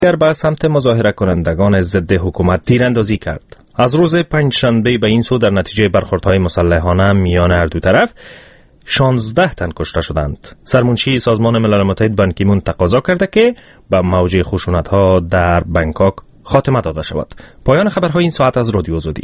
به سمت مظاهره کنندگان ضد حکومت تیراندازی کرد. از روز پنجشنبه به این سو در نتیجه برخوردهای مسلحانه میان هر دو طرف 16 تن کشته شدند. سرمنشی سازمان ملل متحد بان کی مون تقاضا کرده که به موج خشونت‌ها در بانکوک خاتمه داده شود. پایان خبرهای این ساعت از رادیو آزادی.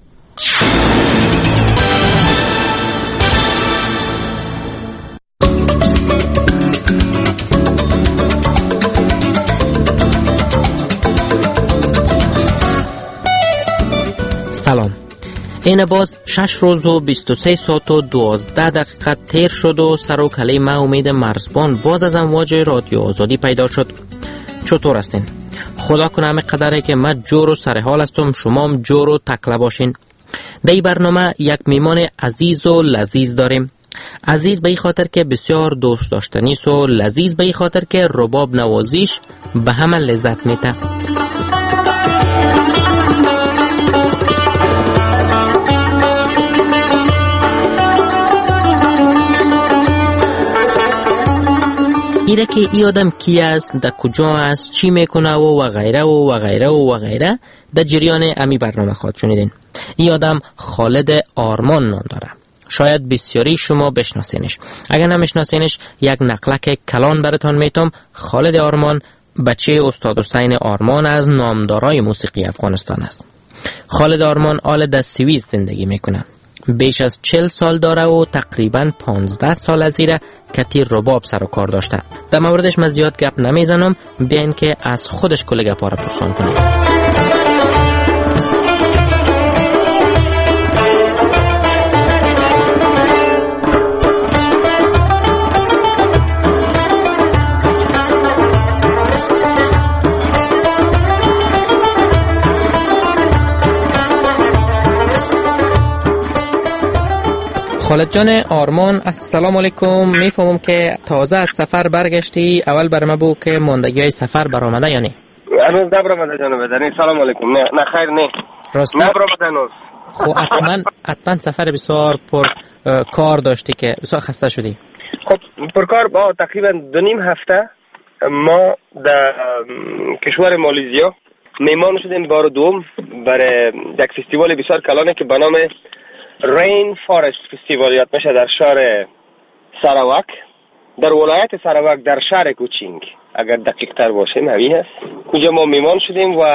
سلام. این باز 6 روز و 23 ساعت و 12 دقیقه تیر شد و سر و کله ما امید مرزبان باز از امواج رادیو آزادی پیدا شد. چطور هستین؟ خدا کنه همه قدره که من جور و سر حال هستم، شما هم جور و تکله باشین. در این برنامه یک میمان عزیز و لذیذ داریم. عزیز به این خاطر که بسیار دوست داشتنی است و لذیذ به این خاطر که رباب نوازیش به همه لذت میده. ایره که ای آدم کی است، در کجا است، چی میکنه و غیره و غیره و غیره در جریان امی برنامه خواهد شنیدین. ای آدم خالد آرمان نام داره. شاید بسیاری شما بشناسینش. اگر نمیشناسینش یک نقلک کلان براتون میتم. خالد آرمان بچه استاد حسین آرمان از نامدارای موسیقی افغانستان است. خالد آرمان آل در سوئیس زندگی میکنه. بیش از 40 سال داره و تقریباً 15 سال از ایره کتی رباب سر و کار داشته. در موردش من زیاد گپ نمیزنم، بیاین که از خودش کل گپا را پرسان کنیم. خالد جان آرمان، السلام علیکم. میفهمم که تازه از سفر برگشتی. اول بر ما بگو که ماندگی های سفر برآمده یا نه؟ هنوز نبرآمده جناب بدنی. سلام علیکم. نه خیر نه. راستی؟ نبرآمده هنوز. خب حتما سفر بسیار پر کار داشتی که بسیار خسته شدی. خب پر کار با تقریبا 2.5 هفته ما در کشور مالزیا میمان شدیم بار دوم برای یک فستیوال بسیار کلانه که به نام رین فارست فستیوال یاد میشه در شهر سراوک، در ولایت سراوک، در شهر کوچینگ اگر دقیق تر باشیم همین هست. کجا ما میمان شدیم و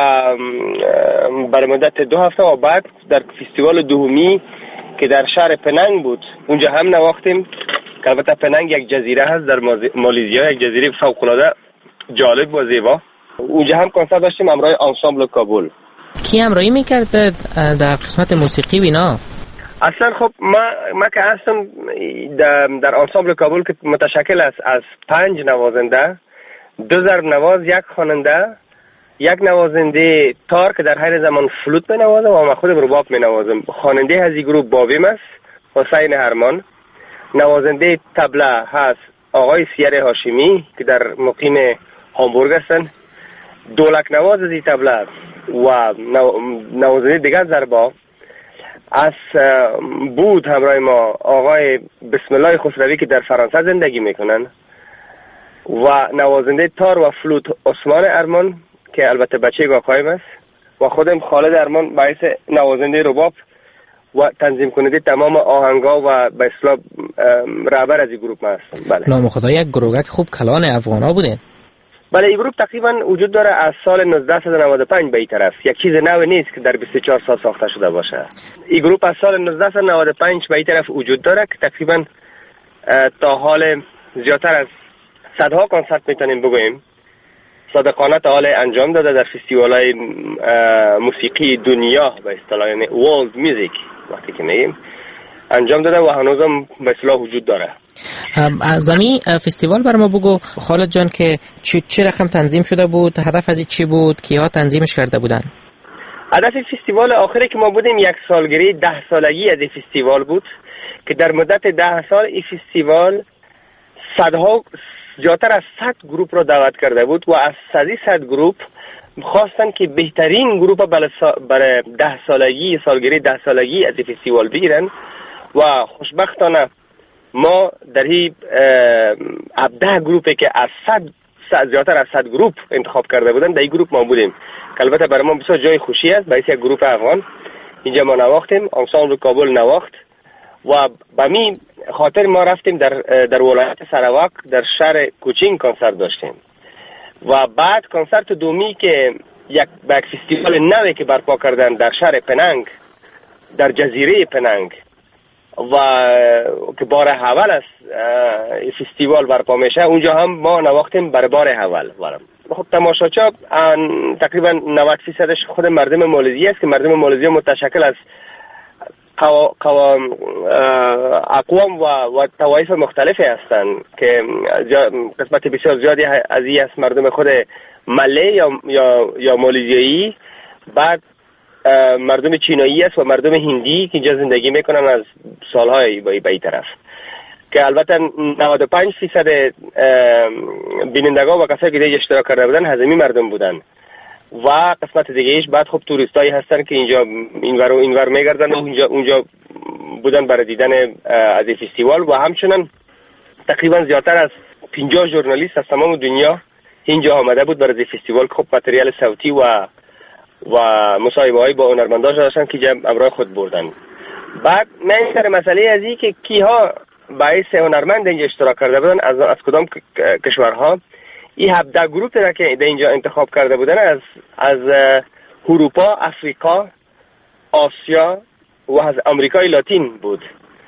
برای مدت 2 هفته و بعد در فستیوال دومی که در شهر پننگ بود اونجا هم نواختیم که البته پننگ یک جزیره هست در مالزیا، یک جزیره فوق‌العاده جالب و زیبا. اونجا هم کنسرت داشتیم همراه آنسامبل کابل. کی همراهی میکرد در قسمت موسیقی بینا؟ اصلا خب ما که هستم در آنسامبل کابل که متشکل است از 5 نوازنده، 2 ضرب نواز، 1 خواننده، 1 نوازنده تار که در هر زمان فلوت می نوازم و من خودم رباب می نوازم. خواننده از این گروه بابیم است، حسین هرمان. نوازنده طبله هست آقای سیر هاشمی که در مقیم هامبورگ هستن. دولک نواز از این طبله و نوازنده دیگر ضربا از بود همراه ما آقای بسم الله خسروی که در فرانسه زندگی میکنن و نوازنده تار و فلوت عثمان ارمان که البته بچه آقایم است و خودم خالد ارمان باعث نوازنده رباب و تنظیم کننده تمام آهنگا و به اصطلاح رهبر از این گروه هستم. بله. نام خدا یک گروهک خوب کلان افغانا بودین. بله این گروه تقریبا وجود داره از سال 1995 به این طرف. یک چیز نو نیست که در 24 سال ساخته شده باشه. این گروه از سال 1995 به این طرف وجود داره که تقریبا تا حال زیادتر از صدها کنسرت میتونیم بگوییم صادقانه تا حال انجام داده در فستیوال‌های موسیقی دنیا به اصطلاح، یعنی world music وقتی که میگیم انجام داده و هنوزم به اصطلاح وجود داره. از زمین فستیوال بر ما بگو خالد جان که چه رقم تنظیم شده بود، هدف از چی بود، کیها تنظیمش کرده بودن؟ هدف فستیوال آخری که ما بودیم 1 سالگیری 10 سالگی از این فستیوال بود که در مدت 10 سال این فستیوال زیادتر از 100 گروپ را دعوت کرده بود و از 100 گروپ خواستن که بهترین گروپ برای 10 سالگی سالگیری 10 سالگی از این فستیوال بگیرن و خوشبختانه ما در این 17 گروپی که از زیادتر از 100 گروپ انتخاب کرده بودن. در این گروپ ما بودیم که البته برای ما بسیار جای خوشی است. باعث یک گروپ افغان اینجا ما نواختیم، انسامبل کابل نواخت و به می خاطر ما رفتیم در ولایت سراواک در شهر کوچینگ کنسرت داشتیم و بعد کنسرت دومی که یک فستیوال نوی که برپا کردن در شهر پننگ در جزیره پننگ و که بار اول است فستیوال برپا میشه، اونجا هم ما نواختیم برای بار اول. خب تماشاچا تقریبا 90% خود مردم مالزی است که مردم مالزی متشکل از اقوام و طوایف مختلفی هستند که قسمت بسیار زیادی از این است مردم خود ملی یا مالزیایی، بعد مردم چینایی است و مردم هندی که اینجا زندگی میکنن از سالهای به این طرف، که البته 95% بینندگان و کسایی که دیگه اشتراک کرده بودن هزمی مردم بودن و قسمت دیگه ایش بعد خب توریستایی هستن که اینجا اینور میگردن و اونجا بودن برای دیدن از این فستیوال و همچنان تقریبا زیادتر از 50 ژورنالیست از تمام دنیا اینجا آمده بود برای این فستیوال. خب متریال صوتی و مصاحبه‌های با هنرمندان داشتن که امرای خود بردن. بعد من سر مسئله از این که کیها باعث هنرمند اینجا اشتراک کرده بودن از کدام کشورها، این 17 گروپ را که اینجا انتخاب کرده بودن از اروپا، افریقا، آسیا و از آمریکای لاتین بود،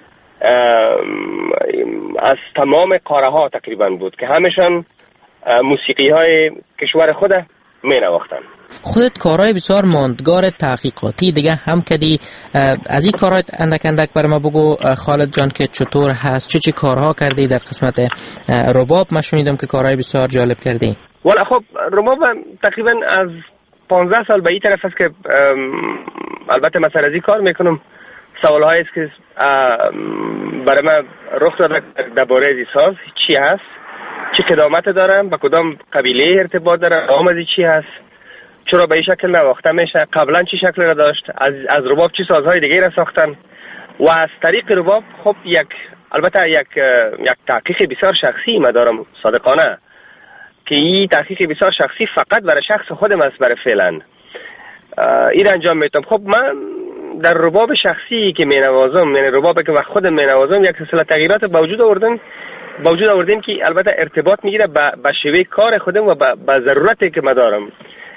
از تمام قاره ها تقریبا بود که همشان موسیقی های کشور خود می نواختن. خودت کارهای بسیار ماندگار تحقیقاتی دیگه هم کردی، از این کارهای اندک بر ما بگو خالد جان که چطور هست، چه کارها کردی در قسمت رباب؟ ما شنیدم که کارهای بسیار جالب کردی. والا خب رباب تقریبا از 15 سال به این طرف است که البته مثلا از این کار میکنم. سوالهایی است که برای من رخ داده درباره از ساز چی هست، چه قدامت دارم، با کدام قبیله ارتباط دارم، آمدی چی هست، چرا به این شکل نواخته میشه، قبلا چی شکل را داشت، از رباب چی سازهای دیگه را ساختن و از طریق رباب خب البته یک تحقیق بسیار شخصی ما دارم صادقانه که این تحقیق بسیار شخصی فقط برای شخص خودم است برای فعلا این انجام میتونم. خب من در رباب شخصی که مینوازم، یعنی ربابی که خودم مینوازم، یک سلسله تغییرات با وجود آوردیم که البته ارتباط میگیره با شیوه کار خودم و با ضرورتی که ما دارم.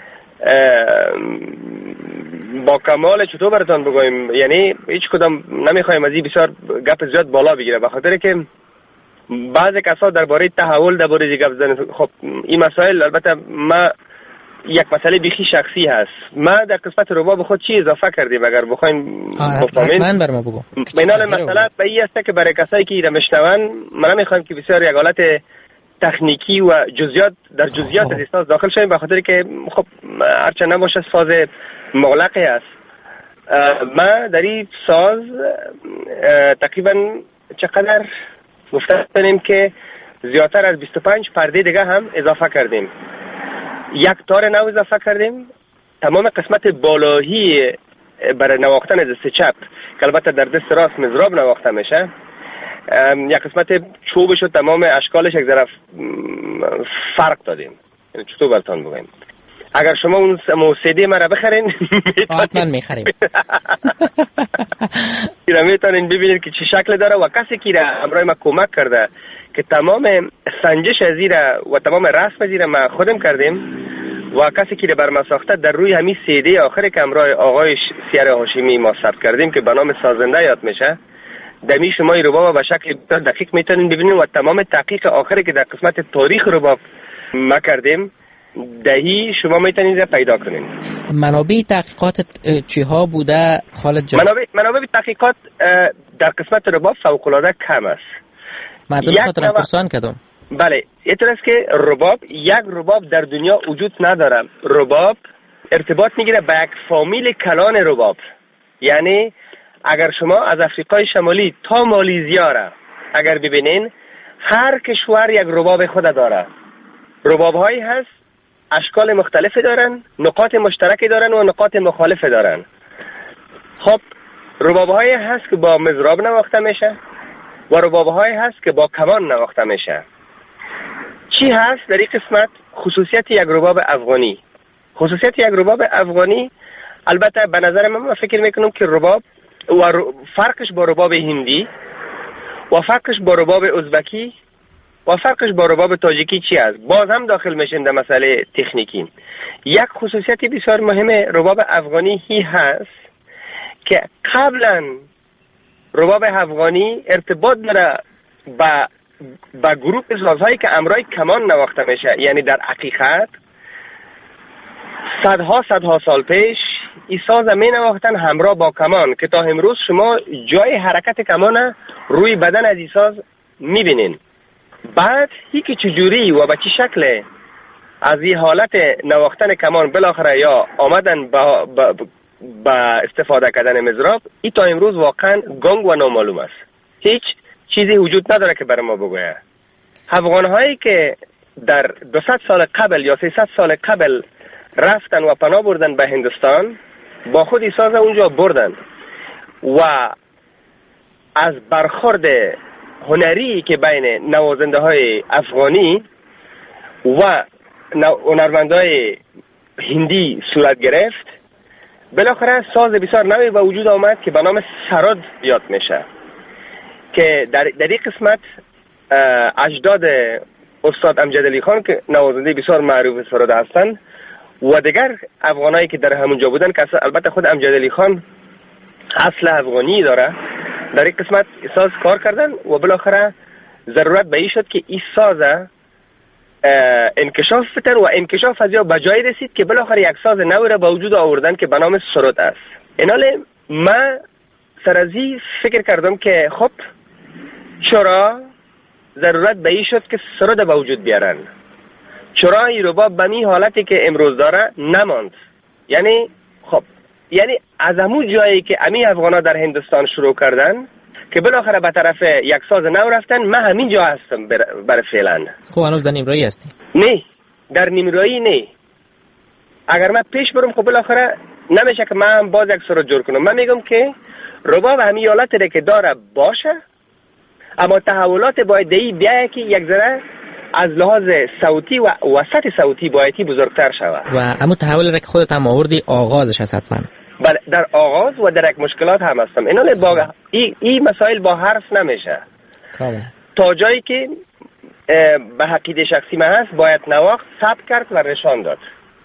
با کمال چطور براتون بگویم، یعنی هیچ کدام نمیخوایم از این بسیار گپ زیاد بالا بگیره، بخاطر که بعضی کسا درباره تحول درباره گپ زدن. خب این مسائل البته ما یک مسئله بیخی شخصی هست. ما در قسمت رباب خود چی اضافه کردیم اگر بخوایم بفهمین؟ من بر ما بگو. بنال مسئله به این است که برای کسایی که ایره میشنون ما نمیخوایم که بسیار یک حالت تکنیکی و جزئیات از ساز داخل شویم، بخاطر که خب هرچند نباشه ساز مغلقی است. ما در این ساز تقریبا چقدر گفتیم که زیادتر از 25 پرده دیگه هم اضافه کردیم. یک تار نو اضافه کردیم. تمام قسمت بالایی برای نواختن دست چپ که البته در دست راست مضراب نواخته میشه، یک قسمت چوبش و تمام اشکالش یک ذره فرق دادیم. یعنی چطور براتون بگم، اگر شما اون موسیقی ما را بخرین حتما میخریم میتونین ببینید که چه شکل داره و کسی که را همراه ما کمک کرده که تمام سنجش از ایره و تمام رسم از ایره ما خودم کردیم و کسی که بر ما ساخته در روی همین سیدی آخری که همراه آقای سیار هاشمی ما ثبت کردیم که به نام سازنده یاد میشه، دمی شما رباب به شکل دقیق میتونین ببینید و تمام تحقیق آخری که در قسمت تاریخ رباب ما کردیم دهی شما میتونید پیدا کنین. منابع تحقیقات چی ها بوده خالد جان؟ منابع تحقیقات در قسمت رباب فوق العاده کم است. معذرت خاطرم پرسان کردم. بله، اینطور است که یک رباب در دنیا وجود نداره. رباب ارتباط میگیره به یک فامیل کلان رباب. یعنی اگر شما از افریقای شمالی تا مالیزیا را اگر ببینین، هر کشور یک رباب خود داره. رباب هایی هست اشکال مختلفی دارن، نقاط مشترکی دارن و نقاط مخالفی دارن. خب رباب هایی هست که با مضراب نواخته میشه و رباب هایی هست که با کمان نواخته میشه. چی هست در این قسمت؟ خصوصیت یک رباب افغانی. خصوصیت یک رباب افغانی البته به نظر من فکر میکنم که رباب و فرقش با رباب هندی و فرقش با رباب ازبکی و فرقش با رباب تاجیکی چی است؟ باز هم داخل میشن در مسئله تکنیکی. یک خصوصیت بسیار مهم رباب افغانی هی هست که قبلا رباب افغانی ارتباط داره با گروه سازهایی که امرای کمان نواخته میشه. یعنی در حقیقت صدها سال پیش این ساز می نواختن همراه با کمان که تا امروز شما جای حرکت کمان روی بدن از این ساز میبینین. بعد هی که چجوری و به چه شکل از این حالت نواختن کمان بالاخره یا آمدن با استفاده کردن مزراب، این تا امروز واقعا گنگ و نامعلوم است. هیچ چیزی وجود نداره که برای ما بگوید. افغان‌هایی که در 200 سال قبل یا 300 سال قبل رفتن و پناه بردن به هندوستان، با خود این ساز اونجا بردن و از برخورد هنری که بین نوازنده های افغانی و هنرمندای هندی صورت گرفت، بالاخره ساز بسیار نوی به وجود آمد که به نام سرود یاد میشه که در این قسمت اجداد استاد امجد علی خان که نوازنده بسیار معروف سرود هستند و دیگر افغانایی که در همونجا بودن که البته خود امجد علی خان اصل افغانی داره، در این قسمت ساز کار کردن و بالاخره ضرورت به این شد که این ساز انکشاف فتن و انکشاف از یا بجای رسید که بالاخره یک ساز نوی را به وجود آوردن که به نام سرود است. ایناله من سرازی فکر کردم که خب چرا ضرورت به این شد که سرود به وجود بیارن، چرا این رباب به این حالتی که امروز داره نماند. یعنی خب از همون جایی که امی افغانا در هندوستان شروع کردن که بالاخره به طرف یک ساز نو رفتن، من همین جا هستم برای فعلا. خب هنوز در نیمرایی هستی؟ نه، در نیمرایی نه. اگر من پیش برم خب بالاخره نمیشه که من باز یک سرود جور کنم. من میگم که رباب همین حالتی که داره باشه، اما تحولات باید دی بیایه که یک ذره از لحاظ صوتی و وسط صوتی بایدی بزرگتر شود. و اما تحول را که خودت هم آوردی آغازش هست حتما. بله، در آغاز و در یک مشکلات هم هستم. این مسائل با حرف نمیشه. تا جایی که به عقیده شخصی من هست باید نواخت ثبت کرد و نشان داد.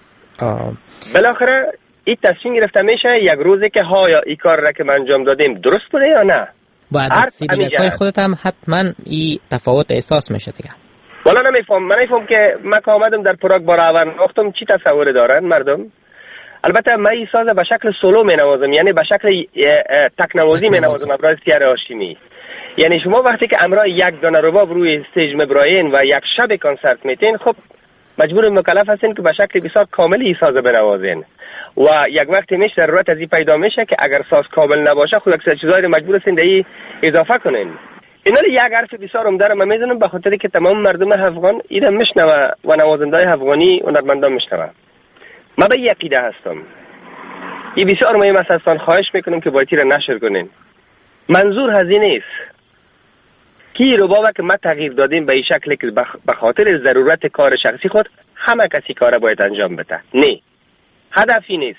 بالاخره این تصمیم گرفته میشه یک روزی که ها یا این کار را که من انجام دادیم درست بوده یا نه. باید از سیدیلکای خودت هم حتما این تفاوت احساس میشه دیگه. والا نمیفهم. من نمیفهم که من که آمدم در پراگ بار اول نواختم چی تصوری دارن مردم. البته من این ساز به شکل سولو می نوازم، یعنی به شکل تکنوازی می نوازم ابراز سیار هاشمی. یعنی شما وقتی که امرای یک دانه رباب روی استیج مبراین و یک شب کنسرت میتین، خب مجبور مکلف هستین که به شکل بسیار کاملی این ساز بنوازین و یک وقتی میشه ضرورت از این پیدا میشه که اگر ساز کامل نباشه خود یک چیزایی رو مجبور هستین دی اضافه کنین. اینا یک حرف بسیار عمده رو من میزنم به خاطر که تمام مردم افغان اینو میشنوه و نوازنده‌های افغانی هنرمندان میشنوه. من به عقیده هستم این بسیار مهم است. ازتان خواهش میکنم که باید را نشر کنین. منظور از این نیست که ربابه که ما تغییر دادیم به این شکل که به خاطر ضرورت کار شخصی خود همه کسی کار باید انجام بده. نه، هدفی نیست.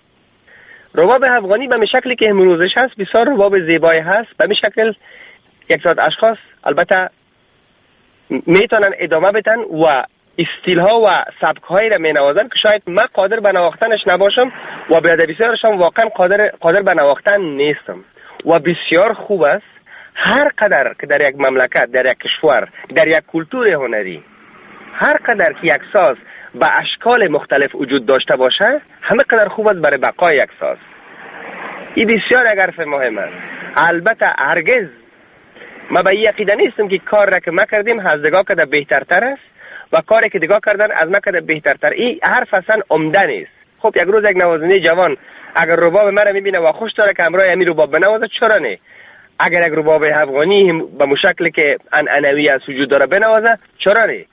رباب افغانی به شکلی که امروزش هست بسیار رباب زیبایی هست. به این شکل یک ساعت اشخاص البته میتونن ادامه بدن و استیل ها و سبک هایی را می نوازن که شاید من قادر به نواختنش نباشم و به بسیارش هم واقعا قادر به نواختن نیستم و بسیار خوب است هر قدر که در یک مملکت، در یک کشور، در یک کلتور هنری هر قدر که یک ساز به اشکال مختلف وجود داشته باشه همه قدر خوب است برای بقای یک ساز. این بسیار یک حرف مهم است. البته هرگز ما به این عقیده نیستم که کار را که ما کردیم از دگاه کده بهترتر است و کاری که دگاه کردن از ما کده بهترتر. این حرف اصلا عمده نیست. خب یک روز یک نوازنده جوان اگر رباب مرا میبینه و خوش داره که امرای امی رباب بنوازه، چرا نه؟ اگر یک رباب افغانی به مشکل که عنعنوی از وجود داره بنوازه، چرا نه؟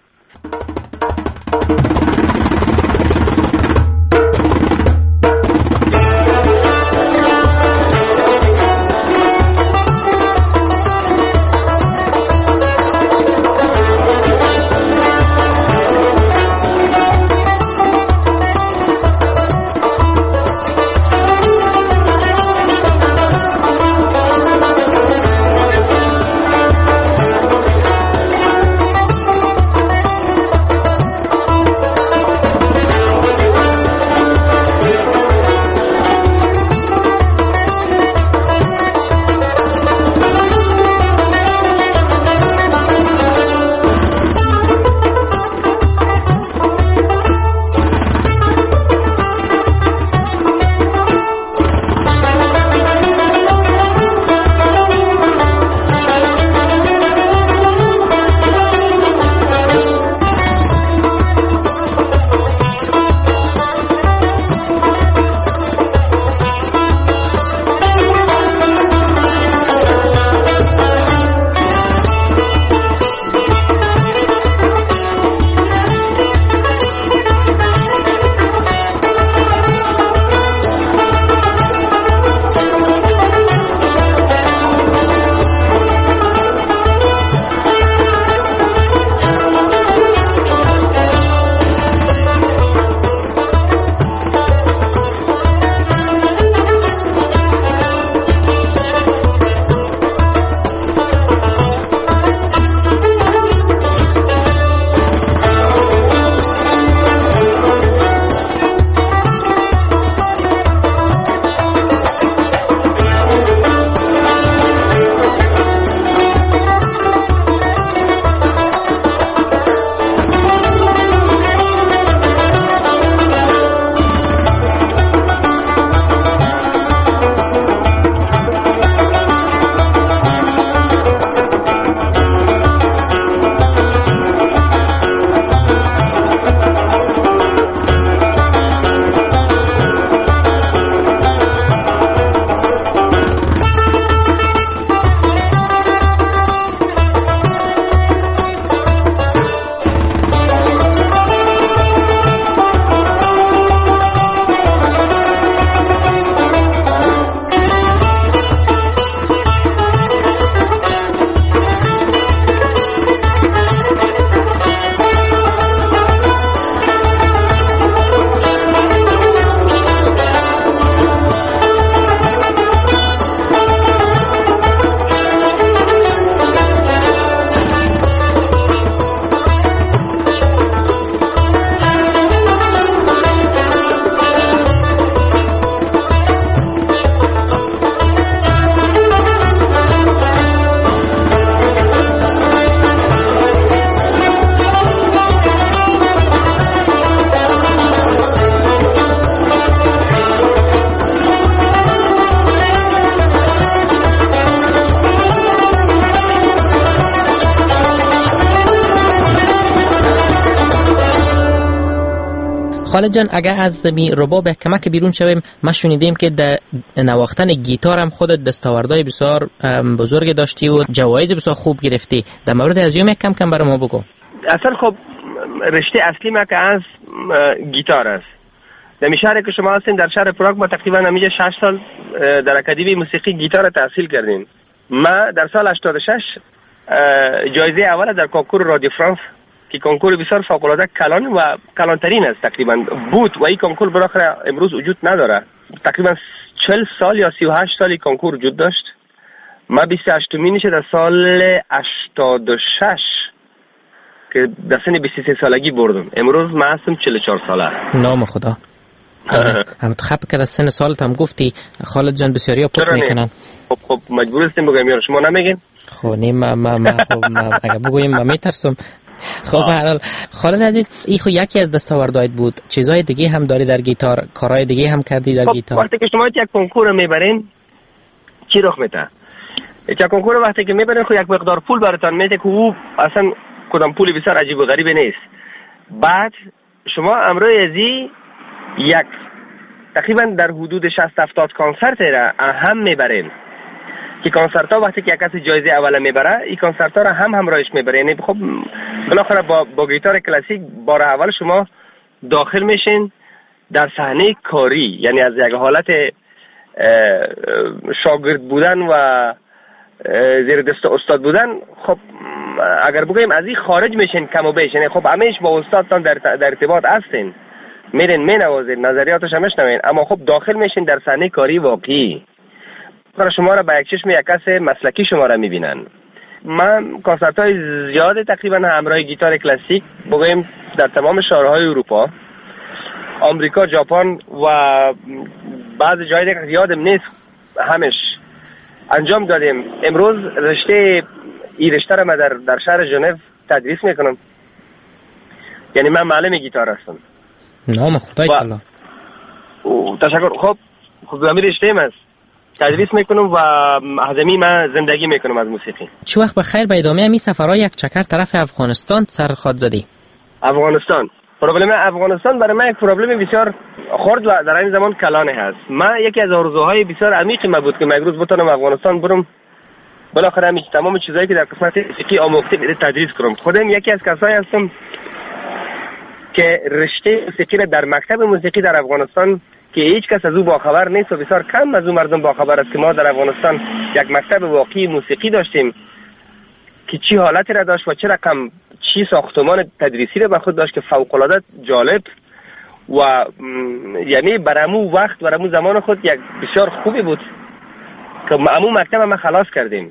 خالد جان، اگر از رباب کمک بیرون شویم، ما شنیدیم که در نواختن گیتار هم خودت دستاوردهای بسیار بزرگ داشتی و جوایز بسیار خوب گرفتی. در مورد از یک کم برای ما بگو. اصلا خب رشته اصلی ما که از گیتار است. در شهری که شما هستین، در شهر پراگ، ما تقریبا همیشه 6 سال در اکادمی موسیقی گیتار تحصیل کردیم. ما در سال 86 جایزه اول در کنکور رادیو فرانس که کنکور بسیار فوق‌العاده کلان و کلانترین است تقریبا بود و این کنکور بالاخره امروز وجود نداره. تقریبا 40 سال یا 38 سالی کنکور وجود داشت. ما 28مینش در سال 86 که در سن 23 سالگی بردم. امروز من هستم 44 ساله. نام خدا. هم خب که در سن سالت هم گفتی خالد جان بسیاریا پاک میکنن. خب مجبور هستیم بگم یار شما نمیگین؟ خب نیم ما اگه بگویم ما میترسم. خب برحال خالد عزیز، این خو یکی از دستاوردهایت بود. چیزهای دیگه هم داری در گیتار، کارهای دیگه هم کردی در گیتار؟ وقتی که شما یک کنکور میبرین چی رخ میده؟ یک کنکور وقتی که میبرین خو یک مقدار پول براتون میده که او اصلا کدام پولی بسیار عجیب و غریبی نیست. بعد شما امروز ازی یک تقریبا در حدود 60-70 کنسرت را هم میبرین که کنسرت ها وقتی که یک کسی جایزه اول میبره این کنسرت ها را هم همراهش میبره. یعنی خب بالاخره با گیتار کلاسیک بار اول شما داخل میشین در صحنه کاری، یعنی از یک حالت شاگرد بودن و زیر دست استاد بودن، خب اگر بگویم از این خارج میشین کم و بیش. یعنی خب همیش با استادتان در ارتباط هستین، میرین مینوازین، نظریاتش هم میشنوین، اما خب داخل میشین در صحنه کاری واقعی. شما را با یک چشم یک کس مسلکی شما را میبینن. من کنسرت های زیاده تقریبا همراه گیتار کلاسیک بگویم در تمام شهرهای اروپا، آمریکا، ژاپن و بعض جای دیگه یادم نیست همش انجام دادیم. امروز این رشته را من در شهر ژنو تدریس میکنم. یعنی من معلم گیتار هستم. نام خدای تعالی. تشکر. خب همین رشته من تدریس میکنم و هزمی من زندگی میکنم از موسیقی. چه وقت بخیر به ادامه همین سفرهای یک چکر طرف افغانستان سر خود زدی؟ افغانستان، پروبلم افغانستان برای من یک پروبلم بسیار خرد و در این زمان کلانه هست. من یکی از آرزوهای بسیار عمیق من بود که من یک روز بتونم افغانستان برم، بالاخره همین تمام چیزایی که در قسمت موسیقی آموختم تدریس کنم. خودم یکی از کسایی هستم که رشته موسیقی را در مکتب موسیقی در افغانستان که هیچ کس از او باخبر نیست و بسیار کم از او مردم باخبر است که ما در افغانستان یک مکتب واقعی موسیقی داشتیم که چی حالتی را داشت و چه رقم چی ساختمان تدریسی را به خود داشت که فوق‌العاده جالب و یعنی برامو وقت برامو زمان خود یک بسیار خوبی بود که امو مکتب ما خلاص کردیم.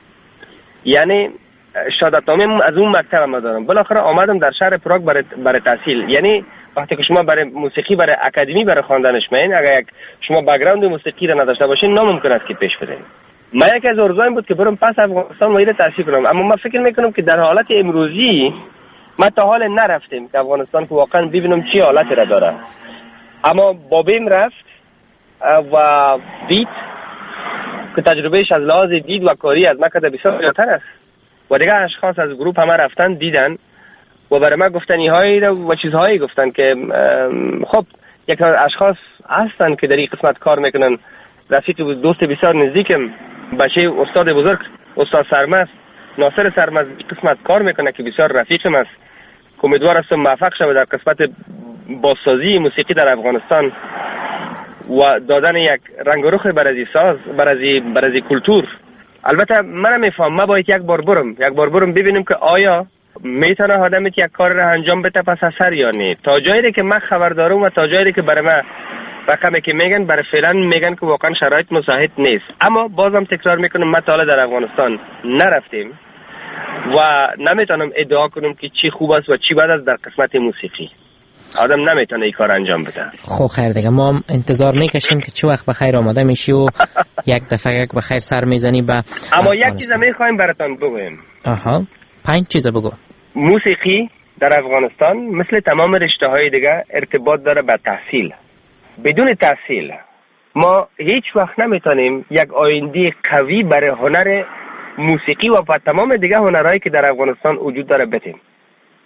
یعنی شهادتنامه از اون مکتب ما دارم. بالاخره آمدم در شهر پراگ برای تحصیل. یعنی وقتی که شما برای موسیقی برای اکادمی برای خواندنش میین، اگر شما بک‌گراند موسیقی را نداشته باشین ناممکن است که پیش برین. من یکی از آرزوام بود که برم پس افغانستان و اینو تحصیل کنم، اما من فکر میکنم که در حالت امروزی ما تا حال نرفتیم که افغانستان که واقعا ببینم چی حالتی را داره. اما بابیم رفت و دید که تجربهش از لحاظ دید و کاری از من که بسیار زیادتر است و دیگه اشخاص از گروه همه رفتن دیدن و برای من گفتنی هایی و چیزهایی گفتن که خب یک اشخاص هستن که در این قسمت کار میکنن. رفیق دوست بسیار نزدیکم، بچه استاد بزرگ استاد سرمز ناصر سرمز قسمت کار میکنه که بسیار رفیقم است. امیدوار هستم موفق شود در قسمت بازسازی موسیقی در افغانستان و دادن یک رنگ و رخ برای ساز برای کلتور. البته من میفهم ما باید یک بار برم ببینیم که آیا میتونه آدم یک کار را انجام بده پس از سر یا نه. تا جایی که من خبر دارم و تا جایی که برای من رقمی که میگن برای فعلا میگن که واقعا شرایط مساعد نیست. اما بازم تکرار میکنم ما تا حالا در افغانستان نرفتیم و نمیتونم ادعا کنم که چی خوب است و چی بد است در قسمت موسیقی. آدم نمیتونه این کار انجام بده. خب خیر دیگه، ما هم انتظار میکشیم که چه وقت بخیر آماده میشی و یک دفعه بخیر سر میزنی به اما یک چیز میخوایم براتون بگویم. 5 چیز بگو. موسیقی در افغانستان مثل تمام رشته های دیگه ارتباط داره به تحصیل. بدون تحصیل ما هیچ وقت نمیتونیم یک آینده قوی برای هنر موسیقی و تمام دیگه هنرهایی که در افغانستان وجود داره بدیم.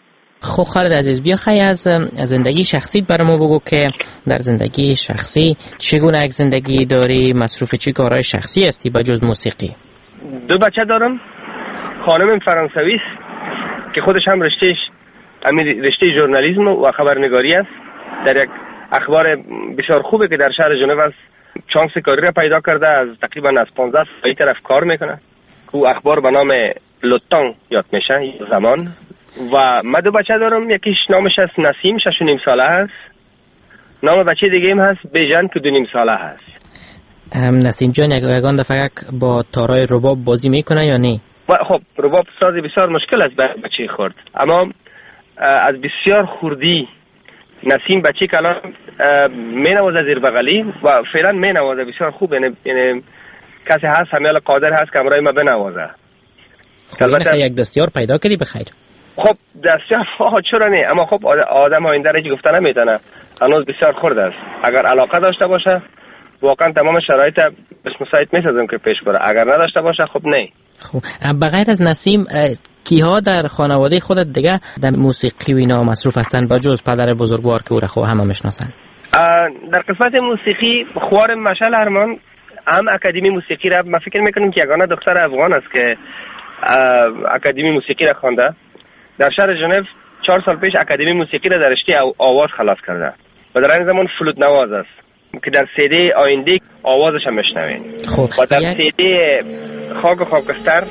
خب خالد عزیز، بیا خیلی از زندگی شخصیت برای ما بگو که در زندگی شخصی چگونه یک زندگی داری، مصروف چی کارهای شخصی هستی بجز موسیقی؟ 2 بچه دارم. خانمم فرانسوی است که خودش هم رشته ژورنالیسم و خبرنگاری است. در یک اخبار بسیار خوبه که در شهر ژنو است. چانس کاری را پیدا کرده، از تقریبا از 15 سال طرف کار میکنه. او اخبار به نام لوتان یاد میشه، زمان. و من 2 بچه دارم. یکیش نامش است نسیم، 6.5 ساله است. نام بچه دیگه هم هست بیژن که 2.5 ساله هست. نسیم جان یگان دفعه با تارای رباب بازی میکنه یا نه؟ خب رباب سازی بسیار مشکل است برای بچه خرد، اما از بسیار خوردی نسیم بچه که الان مینوازه زیر بغلی و فعلا مینوازه بسیار خوب. یعنی کسی هست همیال قادر هست که امرای ما بنوازه. البته یک دستیار پیدا کردی بخیر. خب دستیار چرا نه، اما خب آدم آینده را گفته نمیتونه، هنوز بسیار خرد است. اگر علاقه داشته باشه واقعا تمام شرایط مساعد میسازم که پیش بره، اگر نداشته باشه خب نه. خب بغیر از نسیم کیها در خانواده خودت دیگه در موسیقی و اینا مصروف هستن بجز پدر بزرگوار که او را خوب همه میشناسن؟ در قسمت موسیقی خوار مشعل ارمان هم اکادمی موسیقی را من فکر میکنم که یگانه دختر افغان است که اکادمی موسیقی را خوانده. در شهر ژنو 4 سال پیش اکادمی موسیقی را در رشته آواز خلاص کرده و در این زمان فلوت نواز است که در سیدی آینده آوازش هم میشنوین. خب و در سیدی خاک و خاکستر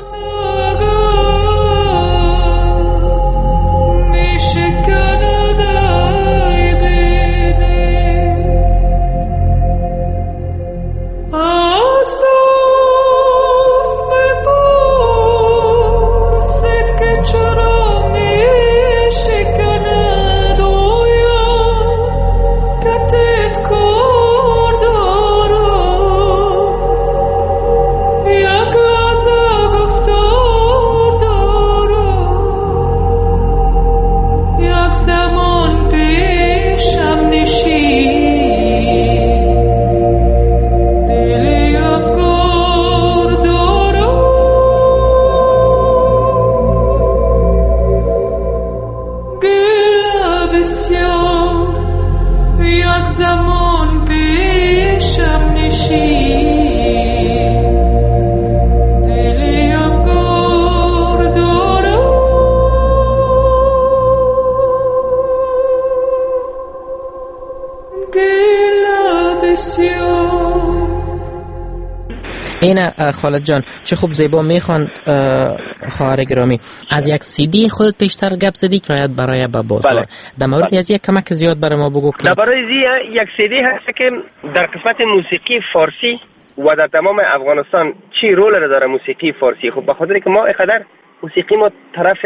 این خالد جان چه خوب زیبا میخوان. خواهر گرامی از یک CD خودت پیشتر گپ زدی که برای بابا. بله. در مورد از یک کمک زیاد برای ما بگو که در برای یک CD هست که در قسمت موسیقی فارسی و در تمام افغانستان چی رول را داره موسیقی فارسی. خب بخاطر که ما اینقدر موسیقی ما طرف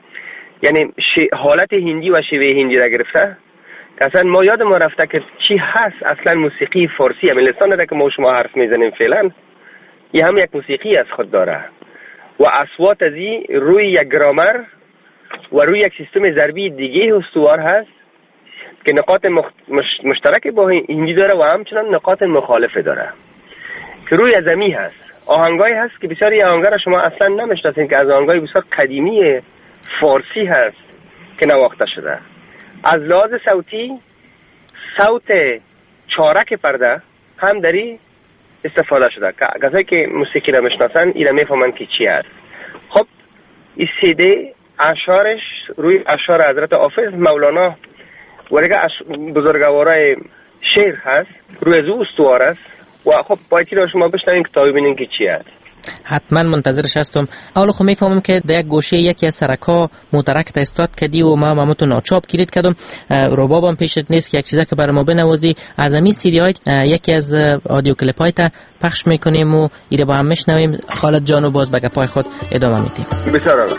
یعنی حالت هندی و شیوه هندی را گرفته که اصلا ما یاد ما رفته که چی هست اصلا موسیقی فارسی. همین لسان ده که ما شما حرف میزنیم فعلا یه هم یک موسیقی از خود داره و اصوات ازی روی یک گرامر و روی یک سیستم ضربی دیگه استوار هست که نقاط مشترک با هندی داره و همچنان نقاط مخالف داره که روی زمین هست. آهنگای هست که بسیاری آهنگا را شما اصلا نمیشناسین که از آهنگای بسیار قدیمی فارسی هست که نواخته شده. از لحاظ صوتی صوت چارک پرده هم داری استفاده شده که کسایی که موسیقی را میشناسن اینا میفهمن که چی هست. خب این CD اشعارش روی اشعار حضرت حافظ مولانا و دیگه بزرگوارای شعر هست روی از او استوار است و خب باید که شما بشنوین که تا ببینین که چی هست. حتما منتظرش هستم. اولا خب میفهمم که در یک گوشه یکی از سرکا مترک استاد کردی و ما مامتو ناچاپ گیرید کردم. ربابم پیشت نیست که یک چیزا که برای ما بنوازی از همین CD های یکی از آدیو کلیپ های تا پخش میکنیم و ایره با هم میشنویم. خالد جانو باز به گپای خود ادامه میدیم. بسیار عالی.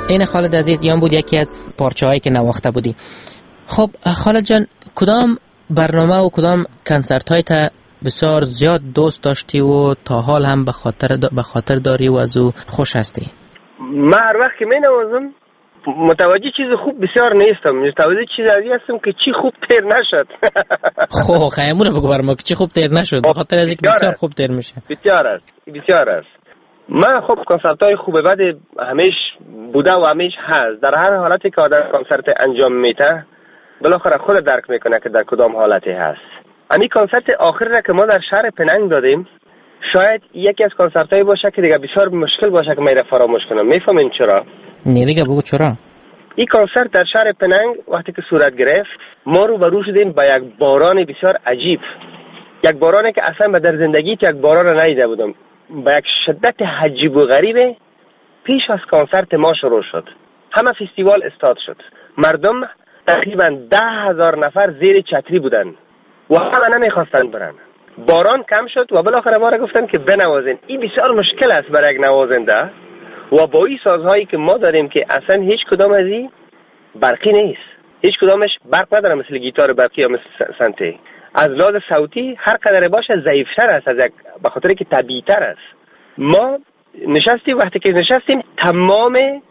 این خالد عزیز یان بود یکی از پارچه‌هایی که نواخته بودی. خب خالد جان، کدام برنامه و کدام کنسرت های تا بسیار زیاد دوست داشتی و تا حال هم به خاطر داری و از او خوش هستی؟ من هر وقت که می نوازم متوجه چیز خوب بسیار نیستم، متوجه چیز عزیز هستم که چی خوب تیر نشد. خب خیمونه بگو برام که چی خوب تیر نشد، به خاطر از اینکه بسیار خوب تیر میشه. بسیار است. من خب کنسرت های خوب بد همیش بوده و همیش هست. در هر حالتی که آدم کنسرت انجام میده بالاخره خود درک میکنه که در کدام حالتی هست. همین کنسرت آخر را که ما در شهر پننگ دادیم شاید یکی از کنسرت هایی باشه که دیگه بسیار مشکل باشه که من فراموش کنم. میفهمین چرا؟ نه دیگه بگو چرا. این کنسرت در شهر پننگ وقتی که صورت گرفت ما رو برو شدیم با یک باران بسیار عجیب، یک بارانی که اصلا در زندگی یک باران را ندیده بودم، با یک شدت عجیب و غریبه. پیش از کنسرت ما شروع شد، همه فستیوال استارت شد، مردم تقریبا 10,000 نفر زیر چتری بودن و همه نمیخواستن برن. باران کم شد و بالاخره ما را گفتن که بنوازین. این بسیار مشکل است برای یک نوازنده و با این سازهایی که ما داریم که اصلا هیچ کدام از این برقی نیست، هیچ کدامش برق نداره مثل گیتار برقی یا مثل سنتی. از لحاظ صوتی هر قدر باشه ضعیفتر است از یک، به خاطر که طبیعی تر است. ما نشستیم، وقتی که نشستیم تمام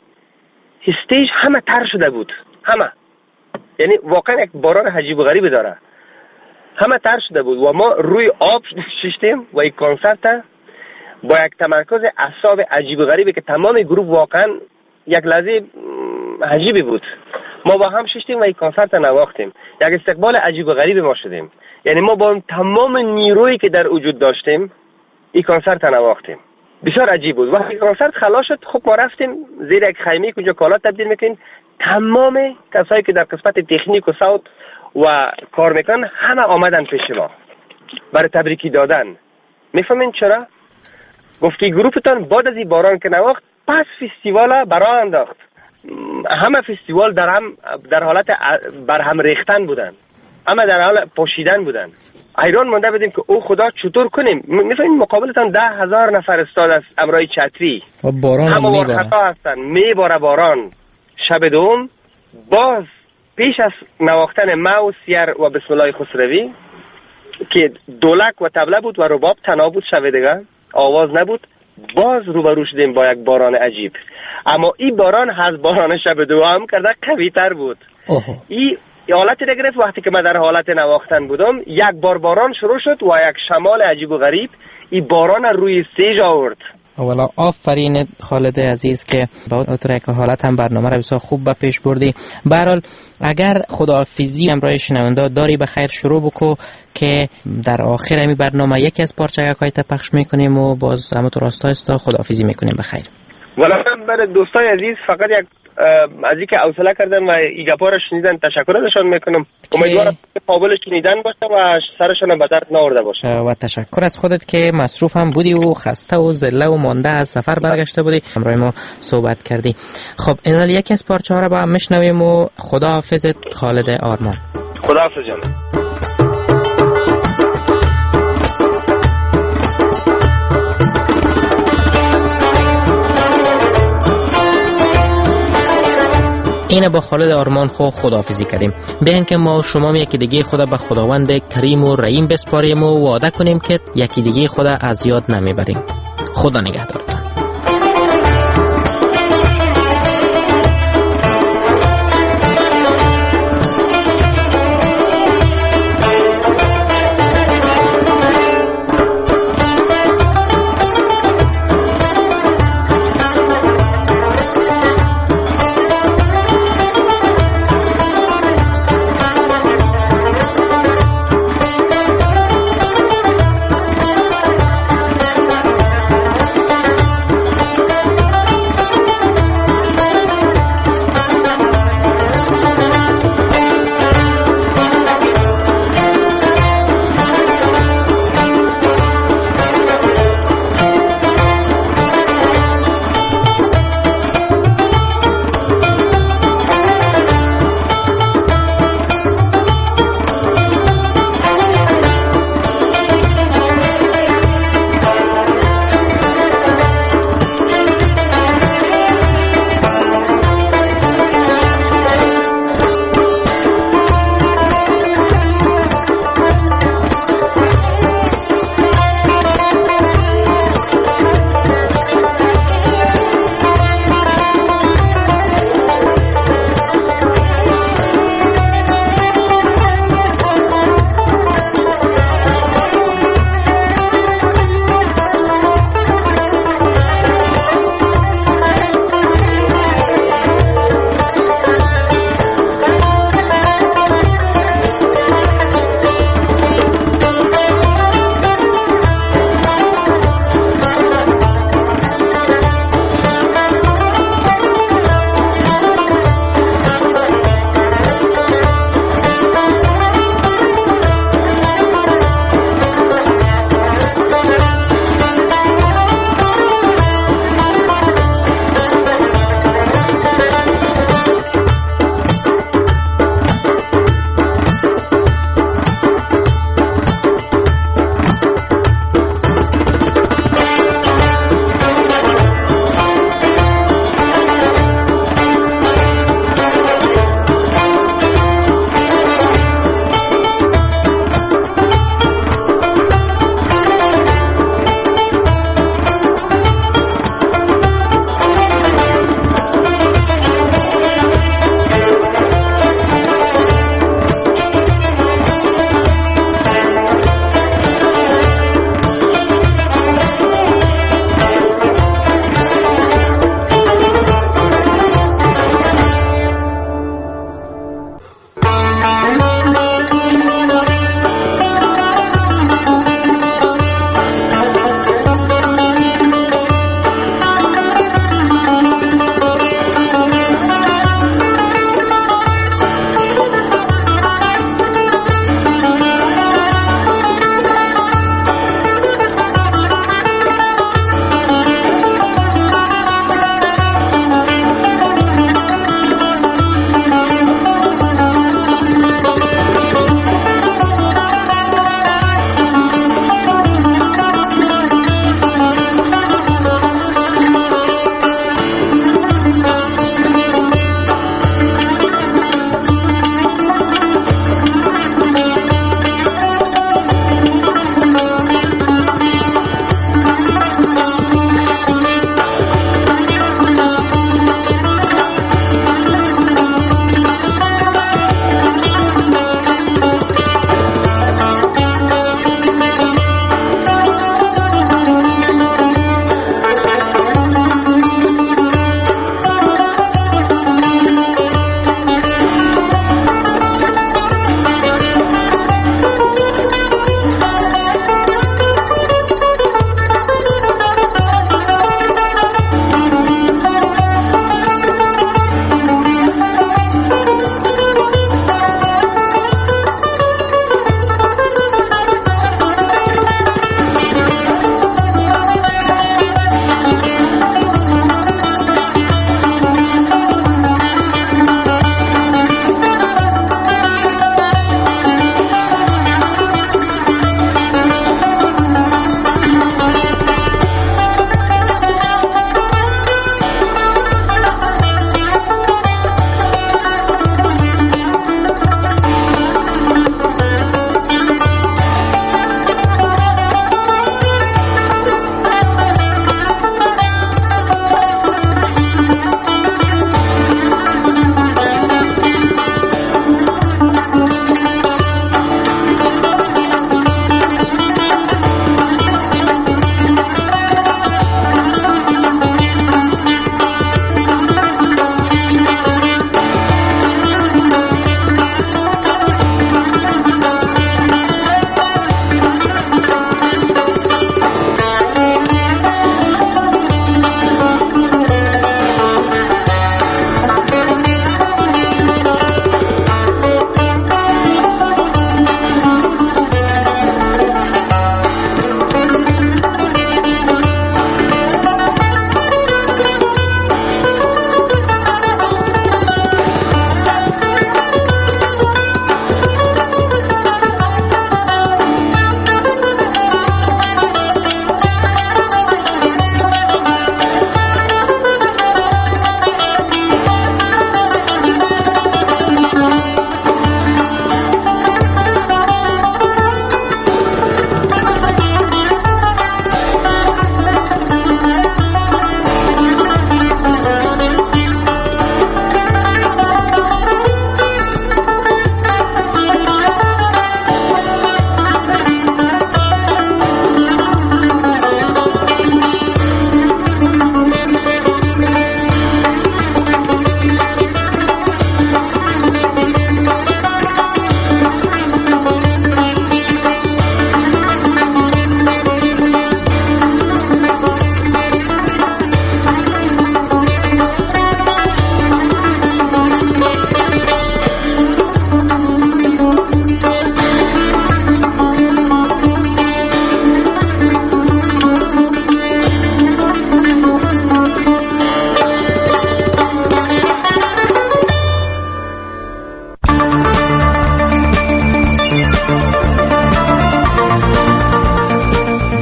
استیج همه تر شده بود، همه، یعنی واقعا یک باران عجیب و غریبی داره، همه تر شده بود و ما روی آب شیشتیم و این کنسرت با یک تمرکز اعصاب عجیب و غریبی که تمام گروه واقعا یک لحظه عجیبی بود. ما با هم شیشتیم و این کنسرت نواختیم. یک استقبال عجیب و غریبی ما شدیم، یعنی ما با تمام نیرویی که در وجود داشتیم این کنسرت نواختیم. بسیار عجیب بود. وقتی کنسرت خلاص شد خب ما رفتیم زیر یک خیمه که اونجا کالا تبدیل میکنیم. تمام کسایی که در قسمت تکنیک و صوت و کار میکنن همه آمدن پیش ما برای تبریکی دادن. میفهمین چرا؟ گفتی گروپتان بعد از این باران که نواخت پس فستیوال برای انداخت. همه فستیوال در حالت برهم ریختن بودن، همه در حال پوشیدن بودن. حیران مونده بودیم که او خدا چطور کنیم. میفهمین مقابلتان 10,000 نفر استاد از امرای چتری و باران هم میباره، خطا هستن، میباره باران. شب دوم باز پیش از نواختن ما و سیر و بسم الله خسروی که دولک و طبله بود و رباب تنها بود، شب دیگه آواز نبود، باز روبرو شدیم با یک باران عجیب. اما این باران از باران شب دوم کرده قوی تر بود. این حالت دیگه گرفت وقتی که من در حالت نواختن بودم، یک بار باران شروع شد و یک شمال عجیب و غریب این باران روی استیج آورد. اولا آفرین خالد عزیز که با اون که حالت هم برنامه را بسیار خوب به پیش بردی. به هر حال اگر خداحافظی همراه شنونده داری به خیر شروع بکو که در آخر همین برنامه یکی از پارچه‌های تا پخش میکنیم و باز همونطور راستا خداحافظی میکنیم به خیر. والا برای دوستای عزیز فقط یک از اینکه حوصله کردن و این گپا را شنیدن تشکر ازشان میکنم. امیدوارم قابل شنیدن باشه و سرشان به درد نآورده باشه. و تشکر از خودت که مصروف هم بودی و خسته و ذله و مانده از سفر برگشته بودی، همراه ما صحبت کردی. خب اینال یکی از پارچه‌ها را با هم میشنویم و خداحافظت خالد آرمان. خداحافظ جان. اینه با خالد آرمان خداحافظی کردیم. بیاین که ما شما یکی دیگه خدا به خداوند کریم و رحیم بسپاریم و وعده کنیم که یکی دیگه خدا از یاد نمیبریم. خدا نگهدارتان.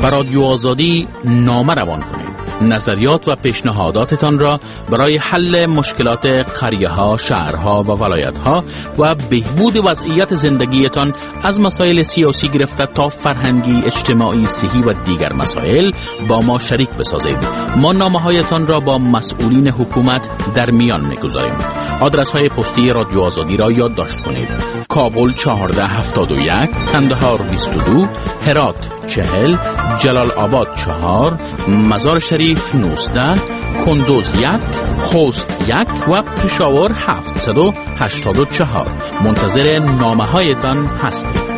به رادیو آزادی نامه روان کنید. نظریات و پیشنهاداتتان را برای حل مشکلات قریه‌ها، شهرها و ولایت‌ها و بهبود وضعیت زندگیتان از مسائل سیاسی گرفته تا فرهنگی، اجتماعی، صحی و دیگر مسائل با ما شریک بسازید. ما نامه‌هایتان را با مسئولین حکومت در میان می‌گذاریم. آدرس‌های پستی رادیو آزادی را یادداشت کنید: کابل 1471، کندهار 22، هرات 40، جلال آباد 4، مزار شریف 19، کندوز 1، خوست 1 و پشاور 784. منتظر نامه هایتان هستیم.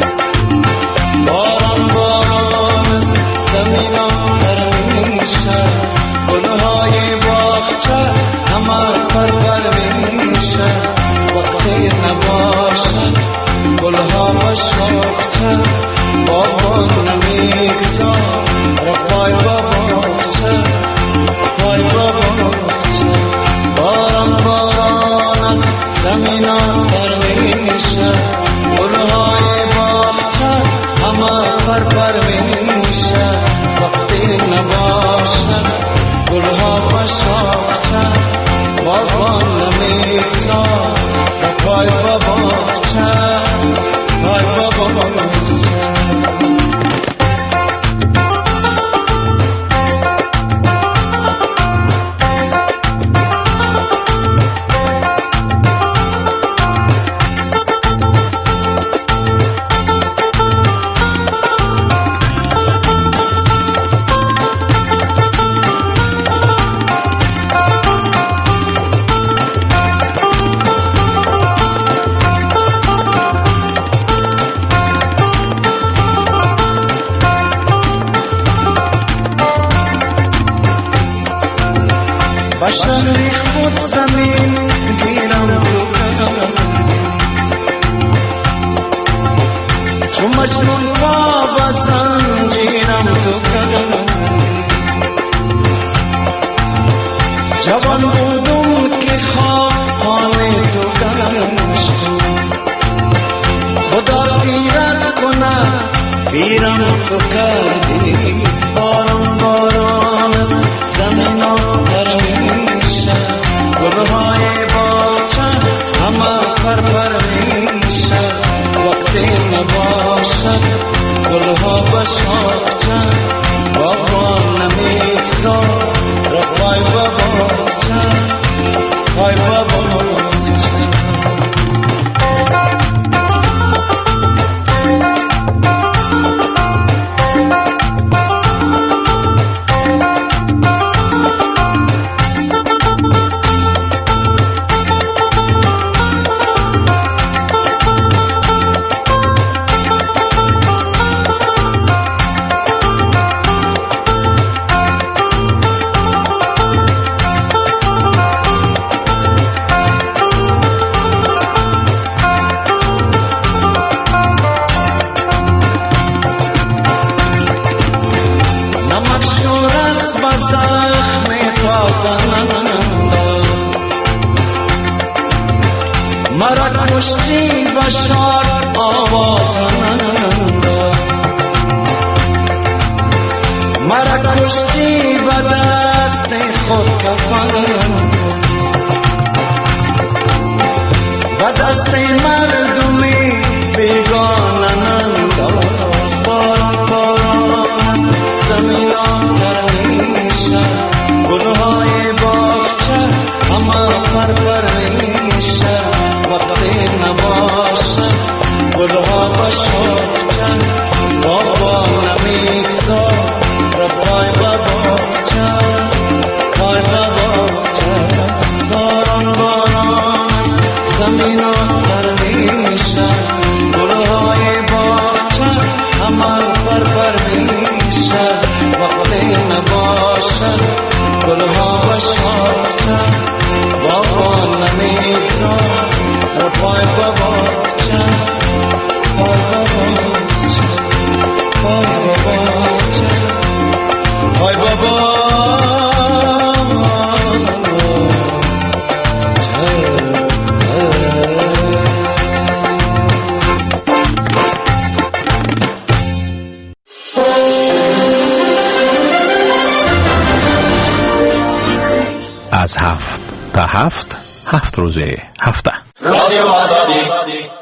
باران زمینم در میشه شهر خود زمین گیرم تو کردی، چون مجنون پا به زنجیرم تو کردی. جوان بودم که خواب حال تو گشت، خدا پیرت کنه پیرم تو کردی. باران باران از زمین آتر میشه، گلهای باغچه همه پرپر میشه. وقتی نباشد گلها به شاخچه، باغبان نمیگذار رفای به باغچه، پای به باغچه. مرا کشتی بشار آواز ننداز، مرا کشتی به دست خود کفن کن، به دست مردمی بیگانه ننداز. باران باران از زمین آتر میشه، گلهای باغچه همه پرپر میشه. وقتی نباشه گلها به شاخچه، بابا نمیگذار رفای به باغچه، پای به باغچه. باران باران از زمین آتر میشه، گلهای باغچه همه پرپر میشه. وقتی نباشه گلها به شاخچه، بابا نمیگذار پای بابا چه، پای بابا چه، پای بابا چه، پای بابا از 7 تا 7 روز هفته. رادیو آزادی